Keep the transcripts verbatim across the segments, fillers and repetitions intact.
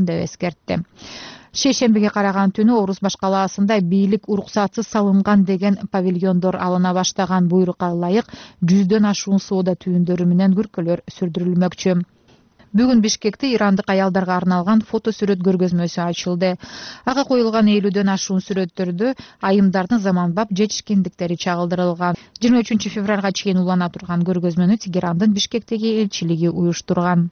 деп эскертти. Шейшембиге караган түнү Орус Баш калаасында бийлик уруксатсыз салынган деген павильондор алына баштаган буйрукка ылайык жүздөн ашуун соода түйүндөрү менен күркөлөр сүрдүрүлмөкчү. Бүгүн Бишкекте ирандык аялдарга арналган фото сүрөт көргөзмөсү ачылды. Ага коюлган элүүдөн ашуун сүрөттөрдө айымдардын заманбап жетишкендиктери чагылдырылган. жыйырма үчүнчү февралга чейин улана турган көргөзмөнү Тегерандын Бишкектеги элчилиги уюштурган.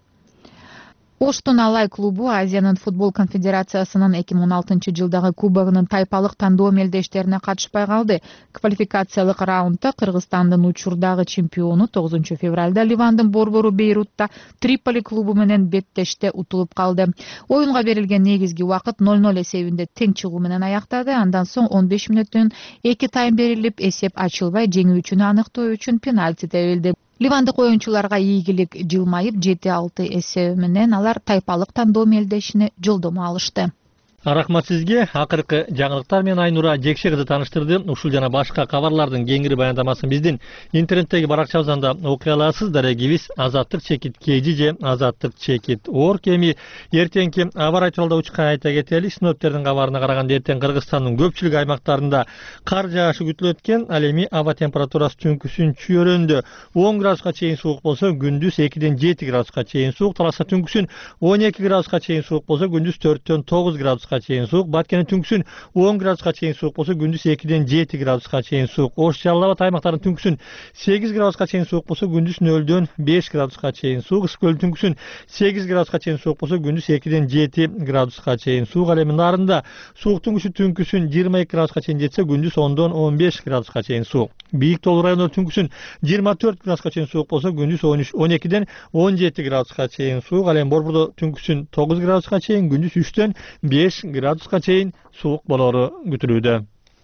Оштун Алай клубу Азиянын футбол конфедерациясынын эки миң он алтынчы жылдагы кубогунун тайпалык тандоо мелдештерине катышпай калды. Квалификациялык раундда Кыргызстандын учурдагы чемпиону тогузунчу февралда Ливандын борбору Бейрутта Триполи клубу менен беттеште утулуп калды. Оюнга берилген негизги убакыт ноль ноль эсебинде тең чыгуу менен аяктады. Андан соң он беш мүнөттөн эки тайм берилип, эсеп ачылбай жеңүүчүнү аныктоо үчүн пенальти тебилди. Ливандык оюнчуларга ийгилик жылмайып жети алты эсеби менен алар тайпалык тандоо мелдешине жолдомо алышты. Рахмат сизге. Акыркы жаңылыктар менен Айнура Жекше кызы тааныштырды. Ушул жана башка кабарлардын кеңири баяндамасын биздин интернеттеги баракчабыздан окуй аласыз. Дарегибиз азаттык чекит kg же азаттык чекит орг. Эми эртеңки аба ырайы тууралуу учкан айта кетели. Синоптиктердин кабарына караганда эртең Кыргызстандын көпчүлүк аймактарында кар жаашы күтүлөт экен. Ал эми аба температурасы түнкүсүн чөйрөндө он градуска чейин суук болсо, күндүз экиден жети градуска чейин суук. Таласа түнкүсүн он эки градуска чейин суук болсо, күндүз төрттөн тогуз градуска чейин суук. Баткенин түнкүсүн он градуска чейин суук болсо, күндүз экиден жети градуска чейин суук. Ош Жалал Абад аймактарынын түнкүсүн сегиз градуска чейин суук болсо, күндүз нөлдөн беш градуска чейин суук. Ысык көлдүн түнкүсүн сегиз градуска чейин суук болсо, күндүз экиден жети градуска чейин суук. Ал эми Нарында сууктун күчү түнкүсүн жыйырма эки градуска чейин жетсе, күндүз ондон он беш градуска чейин суук. Бийик тоолуу райондор түнкүсүн жыйырма төрт градуска чейин суук болсо, күндүз он үч он экиден он жети градуска чейин суук. Ал эми Борбордо түнкүсүн тогуз градуска чейин, күндүз үчтөн беш градуска чейин суук болору күтүлүүдө.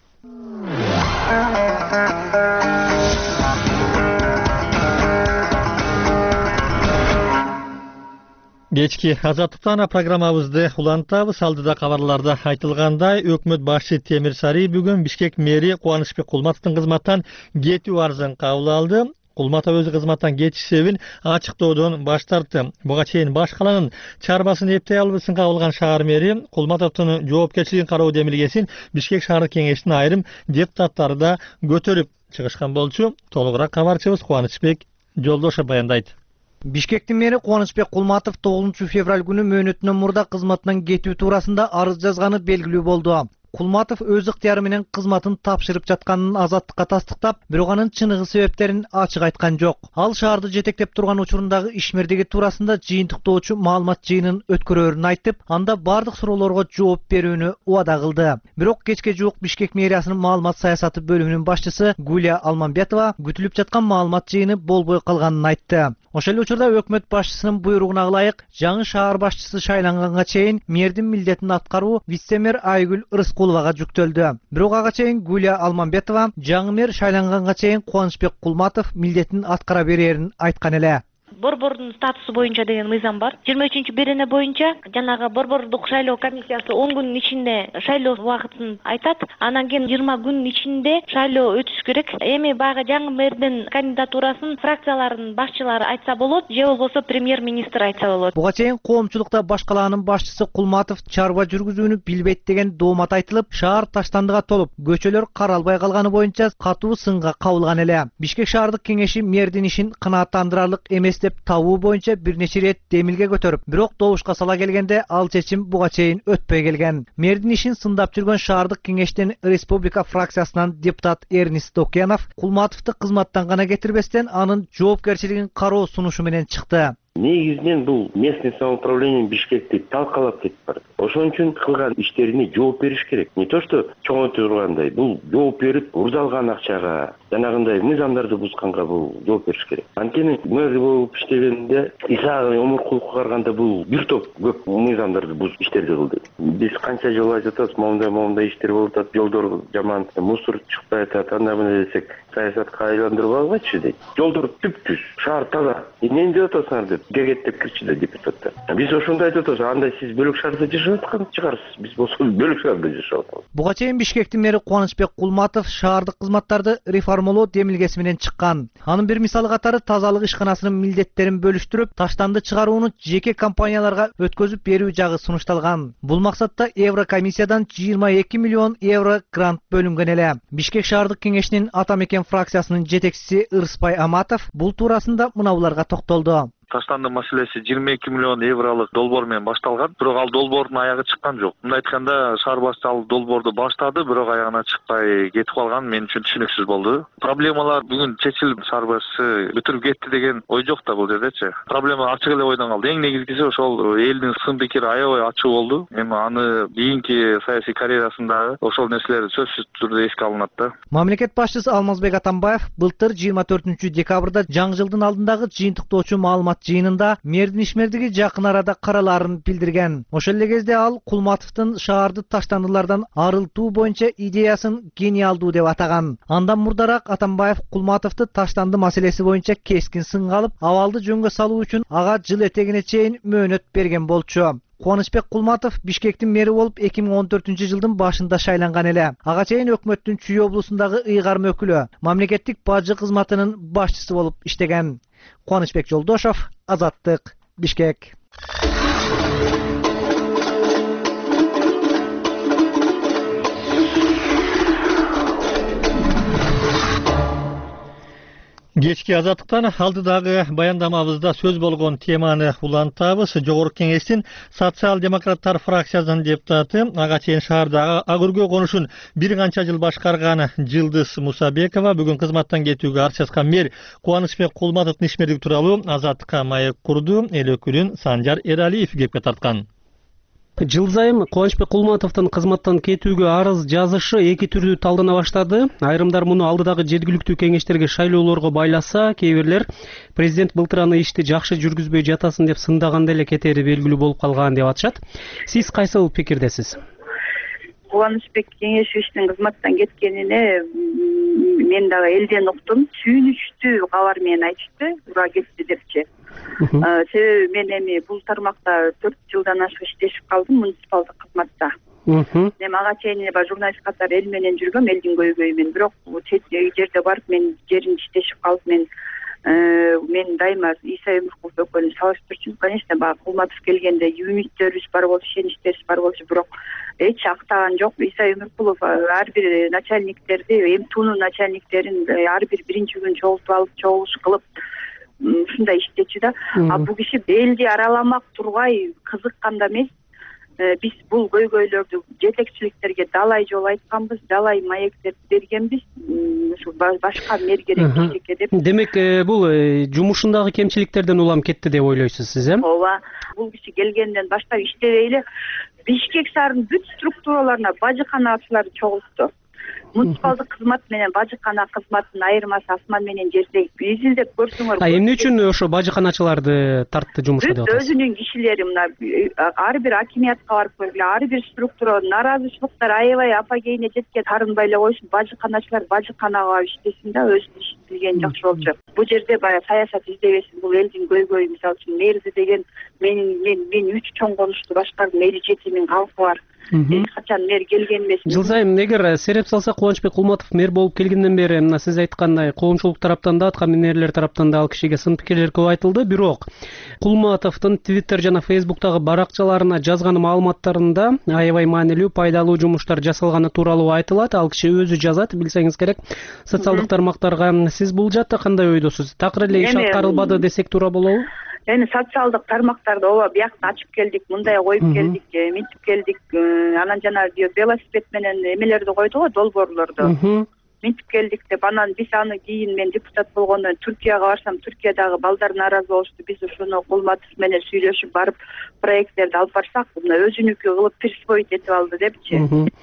Кечки азаттыктан программабызды улантабыз. Алдыда кабарларда айтылгандай, өкмөт башчы Темир Сарий бүгүн Бишкек мэри Кубанычбек Кулматовдун кызматтан кетүү арызын кабыл алды. Кулматов өзү кызматтан кетиш себебин ачыктоодон баш тартты. Буга чейин баш каланын чарбасын эптей албысын кабылган шаар мэри Кулматовдун жоопкерчилигин кароо демилгесин Бишкек шаардык кеңештин айрым депутаттары да көтөрүп чыгышкан болчу. Толугураак кабарчыбыз Кубанычбек Жолдошев баяндайт. Бишкектин мэри Кубанычбек Кулматов тогузунчу февраль күнү мөөнөтүнөн мурда кызматынан кетүү туурасында арыз жазганы белгилүү болду. Кулматов өз ыктыяры менен кызматын тапшырып жатканын азаттыкка тастыктап, бирок анын чыныгы себептерин ачык айткан жок. Ал шаарды жетектеп турган учурундагы ишмердиги туурасында жыйынтыктоочу маалымат жыйынын өткөрөөрүн айтып, анда бардык суроолорго жооп берүүнү убада кылды. Бирок кечке жуук Бишкек мэриясынын маалымат саясаты бөлүмүнүн башчысы Гулия Алмамбетова күтүлүп жаткан маалымат жыйыны болбой калганын айтты. Ошол эле учурда өкмөт башчысынын буйругуна ылайык жаңы шаар башчысы шайланганга чейин мэрдин милдетин аткаруу вице-мэр Айгүл Рыскуловага жүктөлдү. Бирок ага чейин Гулия Алмамбетова жаңы мэр шайланганга чейин Кубанычбек Кулматов милдетин аткара берерин айткан эле. Борбордун статусу боюнча деген мыйзам бар. жыйырма үчүнчү берене боюнча жанагы борбордук шайлоо комиссиясы он күнүн ичинде шайлоо убакытын айтат. Анан кийин жыйырма күнүн ичинде шайлоо өтүш керек. Эми баягы жаңы мэрдин кандидатурасын фракциялардын башчылары айтса болот, же болбосо премьер-министр айтса болот. Буга чейин коомчулукта баш калаанын башчысы Кулматов чарба жүргүзүүнү билбейт деген доомат айтылып, шаар таштандыга толуп, көчөлөр каралбай калганы боюнча катуу сынга кабылган эле. Бишкек шаардык кеңеши мэрдин ишин канааттандырарлык эмес деп табуу боюнча бир нече ирет демилге көтөрүп, бирок добушка сала келгенде ал чечим буга чейин өтпөй келген. Мэрдин ишин сындап жүргөн шаардык кеңештин республика фракциясынан депутат Эрнис Токенов Кулматовду кызматтан гана кетирбестен анын жоопкерчилигин кароо сунушу менен чыкты. Негизинен бул местный самоуправление Бишкекти талкалап кетип барат. Ошон үчүн кылган иштерине жооп бериш керек. Не то что чоңойтуп тургандай, бул жооп берип, урдалган акчага, жанагындай мыйзамдарды бузганга бул жооп бериш керек. Анткени мэр болуп иштегенде Исаак Омуркуловго караганда бул бир топ көп мыйзамдарды бузуп иштерди кылды. Биз канча жыл айтып атабыз, моундай моундай иштер болуп атат, жолдор жаман, мусор чыкпай атат, анда мына десек, саясатка айландырып албайчы дейт. Жолдор түп-түз, шаар таза. Эмне деп атасыңар деп кегет деп кирчи да депутаттар. Биз ошондо айтып атабыз, андай сиз бөлөк шаарда жашап аткан чыгарсыз, биз болсо бөлөк шаарда жашап атабыз. Буга чейин Бишкектин мэри Кубанычбек Кулматов шаардык кызматтарды реформалоо демилгеси менен чыккан. Анын бир мисалы катары тазалык ишканасынын милдеттерин бөлүштүрүп, таштанды чыгарууну жеке компанияларга өткөзүп берүү жагы сунушталган. Бул максатта Еврокомиссиядан жыйырма эки миллион евро грант бөлүнгөн эле. Бишкек шаардык кеңешинин Ата мекен фракциясынын жетекчиси Ырысбай Аматов бул туурасында мынабуларга токтолду. Таштанды маселеси жыйырма эки миллион евролук долбоор менен башталган, бирок ал долбоордун аягы чыккан жок. Мындай айтканда, шаар башчысы ал долбоорду баштады, бирок аягына чыкпай кетип калган мен үчүн түшүнүксүз болду. Проблемалар бүгүн чечилип, шаар башчысы бүтүрүп кетти деген ой жок да бул жердечи. Проблема ачык эле ойдон калды. Эң негизгиси ошол элдин сын пикири аябай ачуу болду. Эми аны кийинки саясий карьерасында ошол нерселер сөзсүз түрдө эске алынат да. Мамлекет башчысы Алмазбек Атамбаев былтыр жыйырма төртүнчү декабрда жаңы жылдын алдындагы жыйынтыктоочу маалымат жыйынында мэрдин ишмердиги жакын арада каралаарын билдирген. Ошол эле кезде ал Кулматовдун шаарды таштандылардан арылтуу боюнча идеясын гениалдуу деп атаган. Андан мурдараак Атамбаев Кулматовду таштанды маселеси боюнча кескин сынга алып, абалды жөнгө салуу үчүн ага жыл этегине чейин мөөнөт берген болчу. Кубанычбек Кулматов Бишкектин мэри болуп эки миң он төртүнчү жылдын башында шайланган эле. Ага чейин өкмөттүн Чүй облусундагы ыйгарым өкүлү, мамлекеттик бажы кызматынын башчысы болуп иштеген. Кубанычбек Жолдошов, Азаттык, Бишкек. Кечки Азаттыктан алдыдагы баяндамабызда сөз болгон теманы улантабыз. Жогорку кеңештин социал-демократтар фракциясынын депутаты, ага чейин шаардагы Агүргө конушун бир канча жыл башкарган Жылдыз Мусабекова бүгүн кызматтан кетүүгө ар чачкан мэр Кубанычбек Кулматовдун ишмердиги тууралуу Азаттыкка маек курду. Эл өкүлүн Санжар Эралиев кепке тарткан. Жыл сайын Кубанычбек Кулматовдун кызматтан кетүүгө арыз жазышы эки түрдүү талдана баштады. Айрымдар муну алдыдагы жергиликтүү кеңештерге шайлоолорго байласа, кээ бирлер президент былтыр аны ишти жакшы жүргүзбөй жатасың деп сындаганда эле кетери белгилүү болуп калган деп атышат. Сиз кайсыл пикирдесиз? Кубанычбек кеңешчиштин кызматтан кеткенине мен дагы элден уктум. Сүйүнүчтүү кабар менен айтышты, ура кетти депчи. Себеби мен эми бул тармакта төрт жылдан ашык иштешип калдым муниципалдык кызматта. Эми ага чейин эле журналист катары эл менен жүргөм, элдин көйгөйү менен. Бирок чет жерде барып мен жерин иштешип калып мен мен дайыма Иса Өмүркулов экөөнү салыштырчумун. Конечно, баягы Кулматов келгенде үмүттөрүбүз бар болчу, ишеничтерибиз бар болчу, бирок эч актаган жок. Иса Өмүркулов ар бир начальниктерди, эмтуунун начальниктерин ар бир биринчи күн чогултуп алып, чогулуш кылып ушундай иштечү да. А бул киши элди араламак тургай кызыкканда эмес. Биз бул көйгөйлөрдү жетекчиликтерге далай жолу айтканбыз, далай маектерди бергенбиз. Ушу башка мэр керек кишике деп. Демек, бул жумушундагы кемчиликтерден улам кетти деп ойлойсуз сиз, э? Ооба. Бул киши келгенден баштап иштебей эле Бишкек шаарынын бүт структураларына бажыканачыларды чогултту. Муниципалдык кызмат менен бажыкана кызматынын айырмасы асман менен жердей. Изилдеп көрсөңөр. А эмне үчүн ошо бажыканачыларды тартты жумушка деп атасыз? Өзүнүн кишилери мына ар бир акимиятка барып көргүлө, ар бир структура наразычылыктар аябай апогейине жеткен, тарынбай эле койсун, бажыканачылар бажыканага барып иштесин да, өзүнүн ишин билген жакшы болчу. Бул жерде баягы саясат издебесин, бул элдин көйгөйү. Мисалы үчүн мэрди деген мен мен мен үч чоң конушту башкардым, эли жети миң калкы бар. Эч качан мэр келген эмес. Жыл сайын эгер сереп салса Кубанычбек Кулматов мэр болуп келгенден бери мына сиз айткандай коомчулук тараптан да, атка минерлер тараптан да ал кишиге сын пикирлер көп айтылды. Бирок Кулматовдун Twitter жана Facebook'тагы баракчаларына жазган маалыматтарында аябай маанилүү, пайдалуу жумуштар жасалганы тууралуу айтылат. Ал киши өзү жазат, билсеңиз керек, социалдык тармактарга. Сиз бул жакта кандай ойдосуз? Такыр эле иш аткарылбады десек туура болобу? Эми социалдык тармактарда ооба биякты ачып келдик, мындай коюп келдик, мынтип келдик, анан жана велосипед менен эмелерди койду го, долбоорлорду. Мынтип келдик деп, анан биз аны кийин мен депутат болгондон Түркияга барсам, Түркиядагы балдар нааразы болушту. Биз ушуну Кулматов менен сүйлөшүп барып проекттерди алып барсак, мына өзүнүкү кылып присвоить этип алды депчи.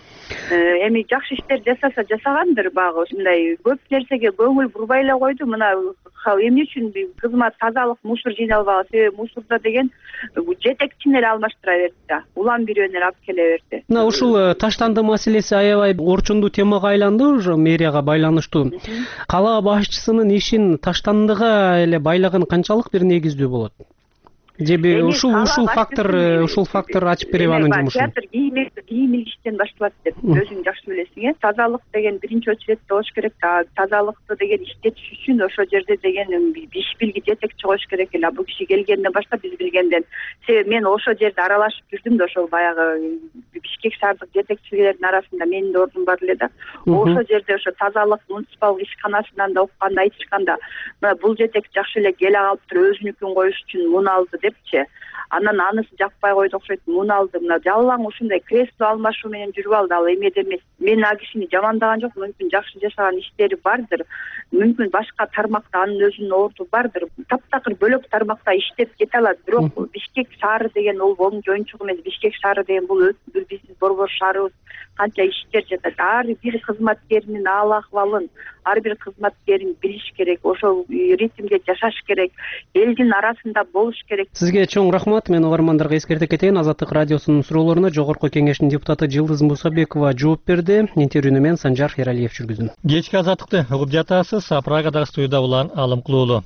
Эми жакшы иштер жасаса жасагандыр, багы ушундай көп нерсеге көңүл бурбай эле койду. Мына эмне үчүн кызмат тазалык, мусор жыйналбаган, себеби мусорда деген жетекчини эле алмаштыра берди да, улам бирөөнү алып келе берди. Мына ушул таштанды маселеси аябай орчундуу темага айланды уже мэрияга байланыштуу. Кала башчысынын ишин таштандыга эле байлаган канчалык бир негиздүү болот? же ушул ушул фактор ушул фактор ачып береби анын жумушун? Театр кийим илиштен башталат деп өзүң жакшы билесиң, э. Тазалык деген биринчи очередте болуш керек. Тазалыкты деген иштетиш үчүн ошол жерде деген иш билги жетекчи коюш керек эле. Бул киши келгенден баштап биз билгенден. Себеби мен ошол жерде аралашып жүрдүм да, ошол баягы Бишкек шаардык жетекчилердин арасында менин да ордум бар эле да. Ошол жерде ошо тазалык муниципалдык ишканасынан да укканда айтышканда, бул жетекчи жакшы эле келе калып туруп өзүнүкүн коюш үчүн мун алды депчи. Анан анысы жакпай койду окшойт, мун алды. Мына жалаң ушундай кресло алмашуу менен жүрүп алды, ал эмеде эмес. Мен а кишини жамандаган жок, мүмкүн жакшы жашаган иштери бардыр. Мүмкүн башка тармакта анын өзүнүн орду бардыр. Таптакыр бөлөк тармакта иштеп кете алат. Бирок Бишкек шаары деген ол onun жоюнчук эмес. Бишкек шаары деген бул биздин борбор шаарыбыз, канча иштер жатат. Ар бир кызматкеринин аал акыбалын, ар бир кызматкерин билиш керек, ошол ритмде жашаш керек, элдин арасында болуш керек. Сизге чоң рахмат. Мен угармандарга эскерте кетейин, Азаттык радиосунун суроолоруна Жогорку кеңештин депутаты Жылдыз Мусабекова жооп берди. Интервьюну мен Санжар Эралиев жүргүздүм. Кечки Азаттыкты угуп жатасыз. Прагадагы студияда улан Алым Кулуулу.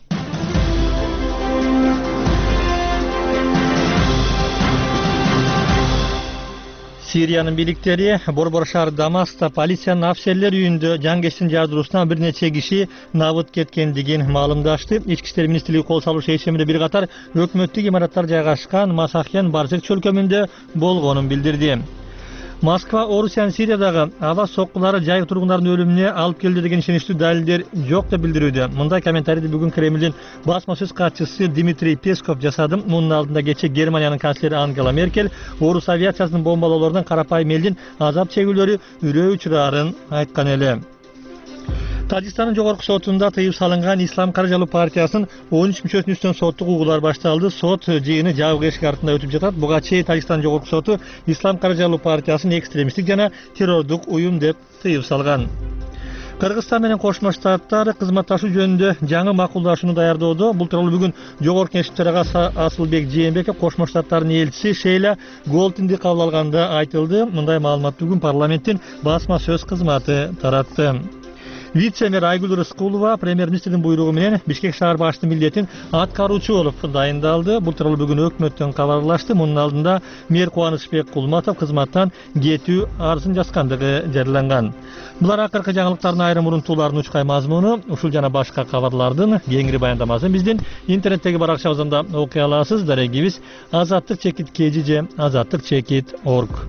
Сириянын бийликтери борбор шаар Дамаскта полициянын офицерлер үйүндө жангештин жардыруусунан бир нече киши набыт кеткендигин маалымдашты. Ички иштер министрлиги кол салуу шешиминде бир катар өкмөттүк имараттар жайгашкан Масахен Барзек чөлкөмүндө болгонун билдирди. Москва Орусиянын Сириядагы аба соккулары жайык тургундардын өлүмүнө алып келди деген ишеничтүү далилдер жок деп билдирүүдө. Мындай комментарийди бүгүн Кремлдин басма сөз катчысы Дмитрий Песков жасады. Мунун алдында кече Германиянын канцлери Ангела Меркель орус авиациясынын бомбалоолорунан карапайым элдин азап чегүүлөрү үрөө учурарын айткан эле. Тажикстандын жогорку сотунда тыюу салынган Ислам каржылуу партиясынын он үч мүчөсүнүн үстүнөн соттук угуулар башталды. Сот жыйыны жабык эшик артында өтүп жатат. Буга чейин Тажикстандын жогорку соту Ислам каржылуу партиясын экстремисттик жана террордук уюм деп тыюу салган. Кыргызстан менен Кошмо Штаттар кызматташуу жөнүндө жаңы макулдашууну даярдоодо. Бул тууралуу бүгүн Жогорку Кеңештин төрагасы Асылбек Жээнбеков Кошмо Штаттардын элчиси Шейла Голтинди кабыл алганда айтылды. Мындай маалымат бүгүн парламенттин басма сөз кызматы таратты. Вице-мэр Айгүл Рыскулова премьер-министрдин буйругу менен Бишкек шаар башчысынын милдетин аткаруучу болуп дайындалды. Бул тууралуу бүгүн өкмөттөн кабарлашты. Мунун алдында мэр Кубанычбек Кулматов кызматтан кетүү арызын жазгандыгы жарыяланган. Булар акыркы жаңылыктардын айрым урунтууларын учкай мазмуну. Ушул жана башка кабарлардын кеңири баяндамасын биздин интернеттеги баракчабызда окуй аласыз. Дарегибиз азаттык чекит kg же азаттык чекит org.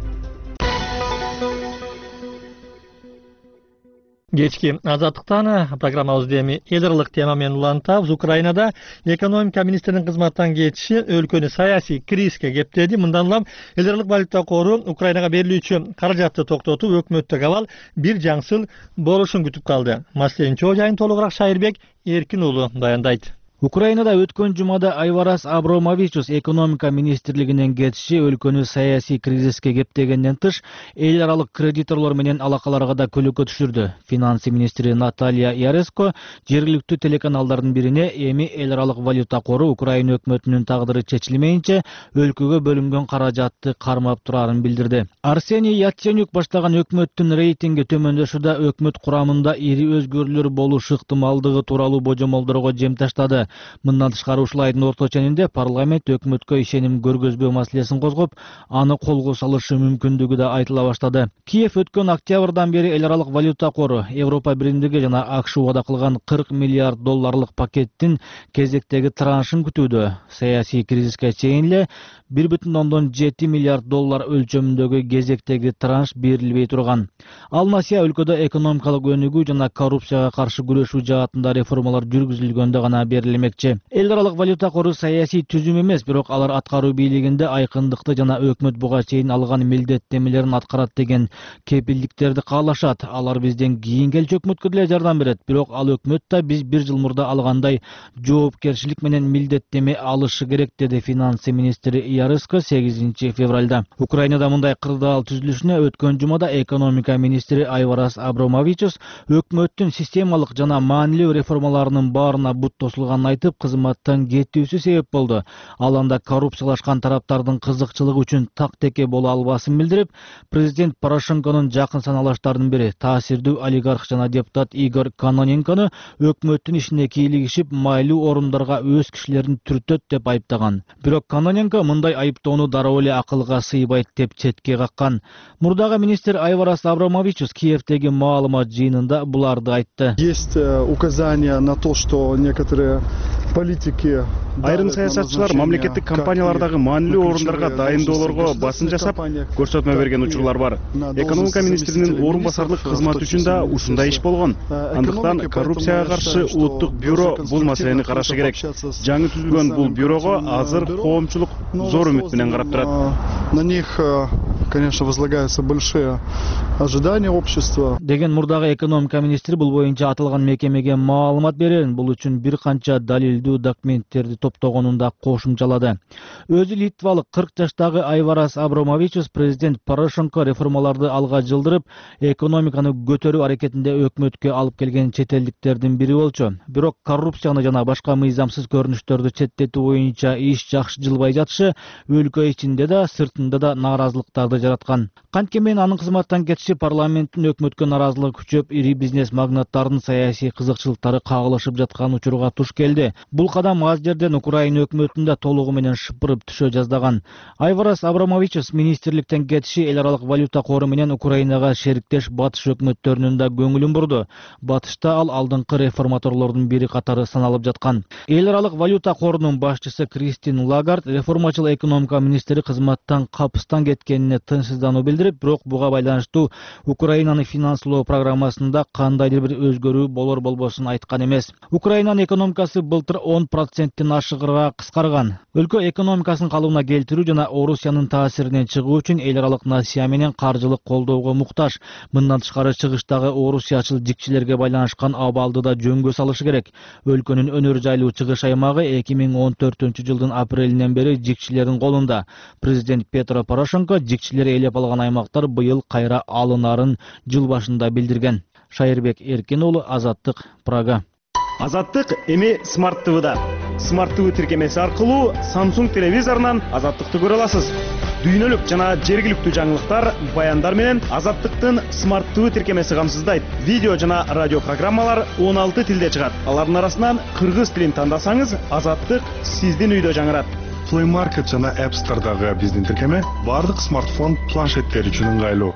Кечки Азаттыктан программабызды эми эл аралык тема менен улантабыз. Украинада экономика министринин кызматтан кетиши өлкөнү саясий кризиске кептеди. Мындан улам эл аралык валюта кору Украинага берилүүчү каражатты токтотуп, өкмөттүк абал бир жаңсыл болушун күтүп калды. Маселенин чоо жайын толугураак Шайырбек Эркин уулу баяндайт. Украинада өткөн жумада Айварас Абромовичус экономика министрлигинен кетиши өлкөнү саясий кризиске кептегенден тыш, эл аралык кредиторлор менен алакаларга да көлөкө түшүрдү. Финансы министри Наталья Яреско жергиликтүү телеканалдардын бирине эми эл аралык валюта кору Украина өкмөтүнүн тагдыры чечилмейинче өлкөгө бөлүнгөн каражатты кармап турарын билдирди. Арсений Яценюк баштаган өкмөттүн рейтинги төмөндөшүүдө өкмөт курамында ири өзгөрүүлөр болушу ыктымалдыгы тууралуу божомолдорго жем таштады. Мындан тышкары ушул айдын орто ченинде парламент өкмөткө ишеним көргөзбөө маселесин козгоп, аны колго салышы мүмкүндүгү да айтыла баштады. Киев өткөн октябрдан бери эл аралык валюта кору Европа биримдиги жана АКШ убада кылган кырк миллиард долларлык пакеттин кезектеги траншын күтүүдө. Саясий кризиске чейин эле бир бүтүн ондон жети миллиард доллар өлчөмүндөгү кезектеги транш берилбей турган. Ал насыя өлкөдө экономикалык өнүгүү жана коррупцияга каршы күрөшүү жаатында реформалар жүргүзүлгөндө гана берилмекчи. Эл аралык валюта кору саясий түзүм эмес, бирок алар аткаруу бийлигинде айкындыкты жана өкмөт буга чейин алган милдеттемелерин аткарат деген кепилдиктерди каалашат. Алар бизден кийин келчү өкмөткө деле жардам берет, бирок ал өкмөт да биз бир жыл мурда алгандай жоопкерчилик менен милдеттеме алышы керек, деди финансы министри Ярыско сегизинчи февралда. Украинада мындай кырдаал түзүлүшүнө өткөн жумада экономика министри Айварас Абромовичус өкмөттүн системалык жана маанилүү реформаларынын баарына бут тосулганын айтып, кызматтан кетүүсү себеп болду. Ал анда коррупциялашкан тараптардын кызыкчылыгы үчүн тактеке боло албасын билдирип, президент Порошенконун жакын саналаштардын бири таасирдүү олигарх жана депутат Игорь Кононенкону өкмөттүн ишине кийлигишип, майлуу орундарга өз кишилерин түртөт деп айыптаган. Бирок Кононенко мындай айыптоону дароо эле акылга сыйбайт деп четке каккан. Мурдагы министр Айварас Абромовичус Киевдеги маалымат жыйынында буларды айтты. Есть указания на то, что некоторые политики айрым саясатчылар мамлекеттик компаниялардагы маанилүү орундарга дайындоолорго басым жасап, көрсөтмө берген учурлар бар. Экономика министринин орун басарлык кызматы үчүн да ушундай иш болгон. Андыктан коррупцияга каршы улуттук бюро бул маселени карашы керек. Жаңы түзүлгөн бул бюрого азыр коомчулук зор үмүт менен карап турат. На них, конечно, возлагаются большие ожидания общества. Деген мурдагы экономика министри бул боюнча аталган мекемеге маалымат берен, бул үчүн бир канча далилдүү документтерди топтогонун да кошумчалады. Өзү литвалык кырк жаштагы Айварас Абромовичус президент Порошенко реформаларды алга жылдырып, экономиканы көтөрүү аракетинде өкмөткө алып келген чет элдиктердин бири болчу. Бирок коррупцияны жана башка мыйзамсыз көрүнүштөрдү четтетүү боюнча иш жакшы жылбай жатышы өлкө ичинде да, сыртында да нааразылыктарды жараткан. Канткенмен анын кызматтан кетиши парламенттин өкмөткө наразылыгы күчөп, ири бизнес магнаттардын саясий кызыкчылыктары кагылышып жаткан учурга туш келди. Бул кадам аз жерден Украина өкмөтүндө толугу менен шыпырып түшө жаздаган. Айварас Абромовичус министрликтен кетиши эл аралык валюта кору менен Украинага шериктеш батыш өкмөттөрүнүн да көңүлүн бурду. Батышта ал алдыңкы реформаторлордун бири катары саналып жаткан. Эл аралык валюта корунун башчысы Кристин Лагард реформачыл экономика министри кызматтан капыстан кеткенине тынчсыздануу билдирип, бирок буга байланыштуу Украинаны финанслоо программасында кандайдыр бир өзгөрүү болор болбосун айткан эмес. Украинанын экономикасы былтыр он проценттен ашыгырга кыскарган. Өлкө экономикасын калыбына келтирүү жана Орусиянын таасиринен чыгуу үчүн эл аралык насыя менен каржылык колдоого муктаж. Мындан тышкары чыгыштагы орусиячыл жикчилерге байланышкан абалды да жөнгө салышы керек. Өлкөнүн өнөр жайлуу чыгыш аймагы эки миң он төртүнчү жылдын апрелинен бери жикчилердин колунда. Президент Петро Порошенко жикчилер ээлеп алган аймактар быйыл кайра алынарын жыл башында билдирген. Шайырбек Эркин уулу, Азаттык, Прага. Азаттык эми Smart ти ви-да. Smart ти ви тиркемеси аркылуу Samsung телевизорунан Азаттыкты көрө аласыз. Дүйнөлүк жана жергиликтүү жаңылыктар, баяндар менен Азаттыктын Smart ти ви тиркемеси камсыздайт. Видео жана радио программалар он алты тилде чыгат. Алардын арасынан кыргыз тилин тандасаңыз, Азаттык сиздин үйдө жаңырат. Play Market жана App Store'дагы биздин тиркеме бардык смартфон планшеттер үчүн ыңгайлуу.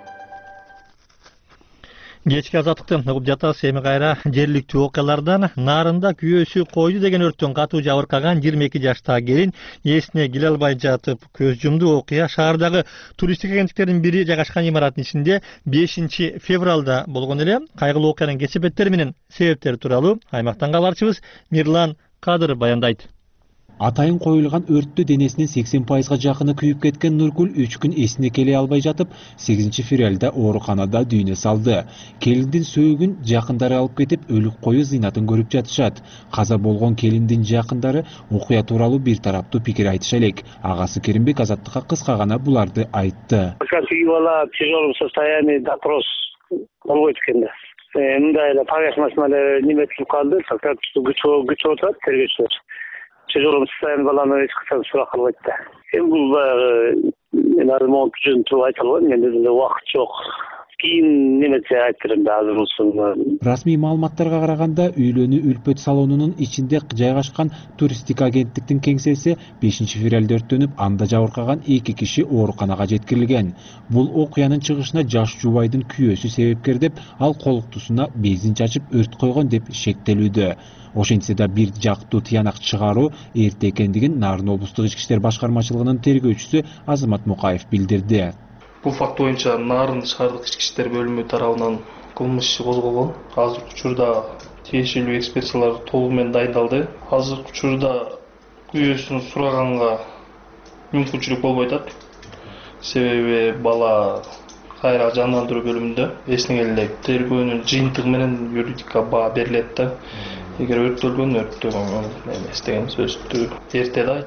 Кечки Азаттыкты угуп жатабыз. Эми кайра жергиликтүү окуялардан. Нарында күйөөсү койду деген өрттөн катуу жабыркаган жыйырма эки жаштагы келин эсине келе албай жатып көз жумду. Окуя шаардагы туристтик агенттиктердин бири жайгашкан имараттын ичинде бешинчи февралда болгон эле. Кайгылуу окуянын кесепеттери менен себептери тууралуу аймактан кабарчыбыз Мирлан Кадыр баяндайт. Атайын коюлган өрттө денесинин сексен пайызга жакыны күйүп кеткен Нургүл үч күн эсине келе албай жатып, сегизинчи февралда ооруканада дүйнө салды. Келиндин сөөгүн жакындары алып кетип, өлүк кою зыйнатын көрүп жатышат. Каза болгон келиндин жакындары окуя тууралуу бир тараптуу пикир айтыша элек. Агасы Керимбек Азаттыкка кыска гана буларды айтты. Бала в тяжелом состоянии, допрос болбойт экен да. Мындай эле поверхностно эле неме туруп калды, так күтүп отурат тергөөчүлөр. В тяжелом состоянии баланы эч качан сурак кылбайт да. Эми бул баягы мен азыр монту жөнүндө айтылган, менде деле убакыт жок. Кийин немесе айтырым да азыр болсун. Расмий маалыматтарга караганда, үйлөнүү үлпөт салонунун ичинде жайгашкан туристтик агенттиктин кеңсеси бешинчи февралда өрттөнүп, анда жабыркаган эки киши ооруканага жеткирилген. Бул окуянын чыгышына жаш жубайдын күйөөсү себепкер деп, ал колуктусуна бензин чачып өрт койгон деп шектелүүдө. Ошентсе да бир жактуу тыянак чыгаруу эрте экендигин Нарын облустук ички иштер башкармачылыгынын тергөөчүсү Азамат Мукаев билдирди. Бул факт боюнча Нарын шаардык ички иштер бөлүмү тарабынан кылмыш иши козголгон. Азыркы учурда тиешелүү экспертизалар толугу менен дайындалды. Азыркы учурда күйөөсүн сураганга мүмкүнчүлүк болбой атат. Себеби бала кайра жандандыруу бөлүмүндө эсине келе тергөөнүн жыйынтыгы менен юридика баа берилет да. Эгер өрттөлгөн өрттөгөн эмес деген сөздү эрте да айтчы.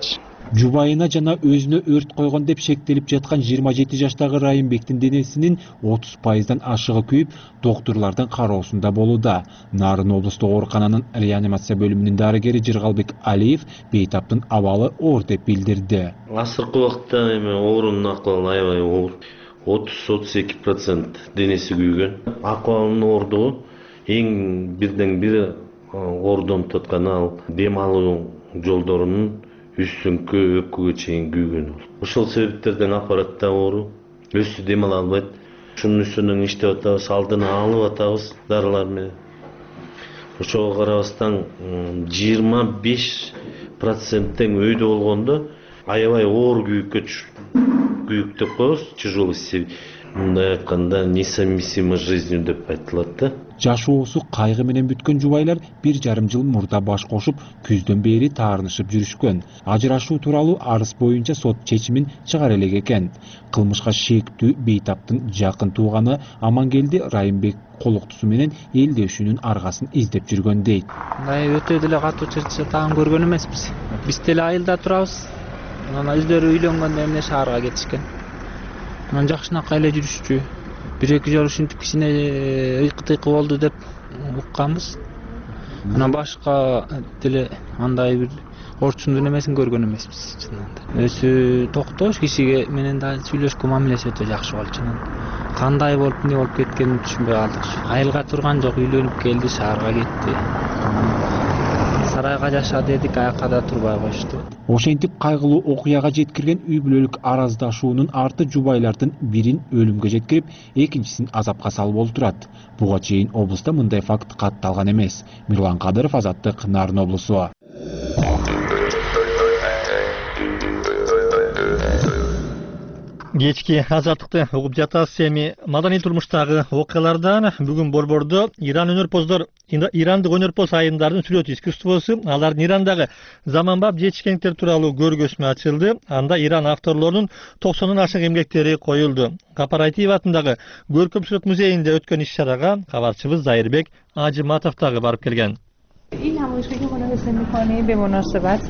Жубайына жана өзүнө өрт койгон деп шектелип жаткан жыйырма жети жаштагы Райымбектин денесинин отуз пайыздан ашыгы күйүп, доктурлардын кароосунда болууда. Нарын облустук оорукананын реанимация бөлүмүнүн дарыгери Жыргалбек Алиев бейтаптын абалы оор деп билдирди. Азыркы убакта эми оорунун акыбалы аябай оор. отуз отуз эки процент денеси күйгөн. Акыбалынын оордугу эң бирден бири оордонуп атканы ал дем алуу жолдорунун үстүңкү өпкөгө чейин күйгөн. Ошол себептерден аппаратта оору, өзү дем ала албайт. Ушунун үстүнөн иштеп атабыз, алдын алып атабыз дарылар менен. Ошого карабастан жыйырма беш проценттен өйдө болгондо аябай оор күйүккө күйүк деп коебуз, тяжелый, мындай айтканда несовместимо с жизнью деп айтылат да. Жашоосу кайгы менен бүткөн жубайлар бир жарым жыл мурда баш кошуп, күздөн бери таарынышып жүрүшкөн. Ажырашуу тууралуу арыз боюнча сот чечимин чыгара элек экен. Кылмышка шектүү бейтаптын жакын тууганы Амангелди Райымбек колуктусу менен элдешүүнүн аргасын издеп жүргөн дейт. Мындай өтө деле катуу чыгып көргөн эмеспиз. Биз деле айылда турабыз. Анан өздөрү үйлөнгөндө эмне шаарга кетишкен. Анан жакшынакай эле жүрүшчү. бир эки жолу ушинтип кичине ыйкы-тыйкы болду деп укканбыз. Анан башка деле андай бир орчундун эмесин көргөн эмеспиз чынында. Өзү токтош кишиге менен да сүйлөшкөн мамилеси өтө жакшы болчу. Кандай болуп, эмне болуп кеткенин түшүнбөй калдык. Айылга турган жок, үйлөнүп келди, шаарга кетти. Сарайга жаша дедик, аякка да турбай коюшту. Ошентип кайгылуу окуяга жеткирген үй бүлөлүк араздашуунун арты жубайлардын бирин өлүмгө жеткирип, экинчисин азапка салып олтурат. Буга чейин облуста мындай факт катталган эмес. Мирлан Кадыров, Азаттык, Нарын облусу. Кечки азаттыкты угуп жатасыз. Эми маданий турмуштагы окуялардан бүгүн борбордо Иран өнөрпоздор, ирандык өнөрпоз айымдардын сүрөт искусствосу, алардын Ирандагы заманбап жетишкендиктер тууралуу көргөзмө ачылды. Анда Иран авторлорунун токсондон ашык эмгектери коюлду. Кооператив атындагы Көркөм сүрөт музейинде өткөн иш-чарага кабарчыбыз Зайырбек Ажыматов дагы барып келген. این نمایشگاهی که منعقد می‌کنیم به مناسبت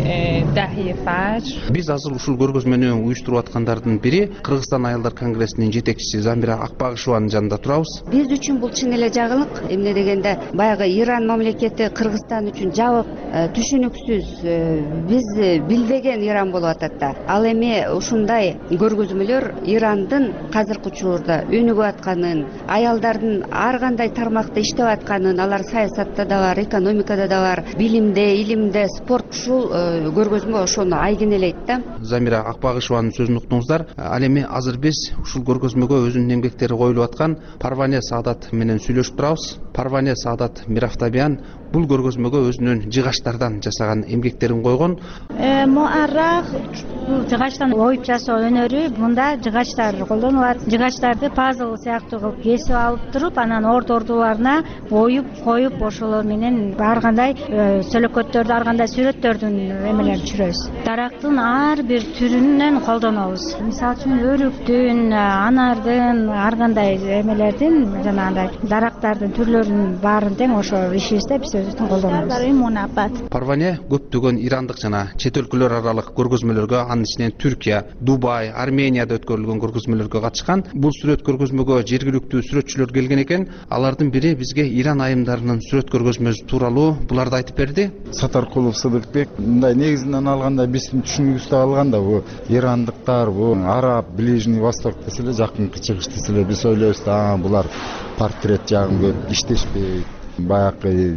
دهه فجر. Биз азыр ушул көргөзмөнү уюштуруп аткандардын бири Кыргызстан айылдар конгрессинин жетекчиси Замира Акбагышеванын жанында турабыз. Биз үчүн бул чын эле жагылык. Эмне дегенде баягы Иран мамлекети Кыргызстан үчүн жабык, түшүнүксүз, биз билбеген Иран болуп атат да. Ал эми ушундай көргөзмөлөр Ирандын казыркы учурда өнүгүп атканын, аялдардын ар кандай тармакта иштеп атканын, алар саясатта да бар, экономикада да бар, билимде, илимде, спорт, ушул көргөзмө ошону айгинелейт да. Замира Акбагышеванын сөзүн уктуңуздар. Ал эми азыр биз ушул көргөзмөгө өзүнүн эмгектери коюлуп аткан Парване Саадат менен сүйлөшүп турабыз. Парване Саадат Мирафтабиян бул көргөзмөгө өзүнүн жыгачтардан жасаган эмгектерин койгон. Муаррах жыгачтан оюп жасоо өнөрү, мында жыгачтар колдонулат. Жыгачтарды пазл сыяктуу кылып кесип алып туруп, анан орду-ордуларына оюп коюп, ошолор менен ар кандай сөлөкөттөрдү, ар кандай сүрөттөрдүн эмелерин түшүрөбүз. Дарактын ар бир түрүнөн колдонобуз. Мисалы үчүн өрүктүн, анардын, ар кандай эмелердин, жанагындай дарактардын түрлөрүнүн баарын тең ошо ишибизде биз өзүбүздүн колдонобуз. Парване көптөгөн ирандык жана чет өлкөлөр аралык көргөзмөлөргө, анын ичинен Түркия, Дубай, Арменияда өткөрүлгөн көргөзмөлөргө катышкан. Бул сүрөт көргөзмөгө жергиликтүү сүрөтчүлөр келген экен. Алардын бири бизге Иран айымдарынын сүрөт көргөзмөсү тууралуу буларды айтып берди. Сатаркулов Сыдыкбек, мындай негизинен алганда биздин түшүнүгүбүздө алганда бу ирандыктар, бу араб, Ближний Восток десе эле, жакынкы чыгыш десе эле биз ойлойбуз да, булар портрет жагын көп иштешпейт. Баягы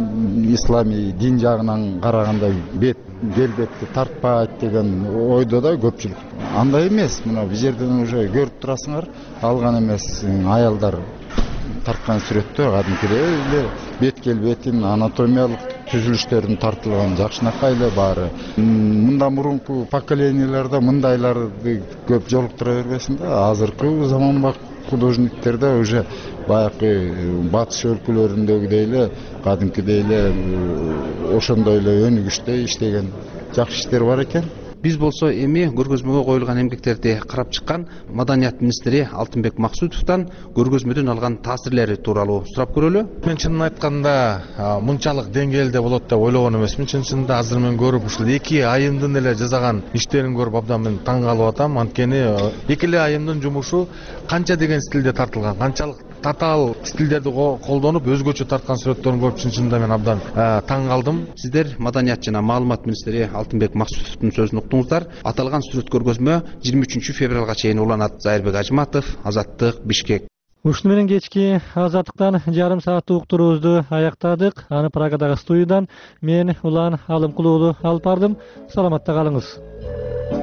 ислами дин жагынан караганда бет келбетти тартпайт деген ойдо да көпчүлүк. Андай эмес, мына бул жерден уже көрүп турасыңар, алган эмес аялдар тарткан сүрөттөр кадимкидей эле бет келбетин, анатомиялык түзүлүштөрүн тартылган жакшынакай эле баары. Мындан мурунку поколенияларда мындайларды көп жолуктура бербесин да, азыркы заманбап художниктерде уже баягы батыш өлкөлөрүндөгүдөй эле кадимкидей эле ошондой эле өнүгүштө иштеген жакшы иштер бар экен. биз болсо эми көргөзмөгө коюлган эмгектерди карап чыккан маданият министри Алтынбек Максутовдон көргөзмөдөн алган таасирлери тууралуу сурап көрөлү. Мен чынын айтканда мынчалык деңгээлде болот деп ойлогон эмесмин. Чын чынында азыр мен көрүп ушул эки айымдын эле жасаган иштерин көрүп абдан мен таң калып атам. Анткени эки эле айымдын жумушу канча деген стилде тартылган, канчалык татаал стилдерди колдонуп өзгөчө тарткан сүрөттөрүн көрүп чын чынында мен абдан таң калдым. Сиздер маданият жана маалымат министри Алтынбек Максутовдун сөзүн уктуңуздар. Аталган сүрөт көргөзмө жыйырма үчүнчү февралга чейин уланат. Зайырбек Ажыматов, Азаттык, Бишкек. Ушуну менен кечки Азаттыктан жарым сааттык уктуруубузду аяктадык. Аны Прагадагы студиядан мен Улан Алымкулуулу алып бардым. Саламатта калыңыз.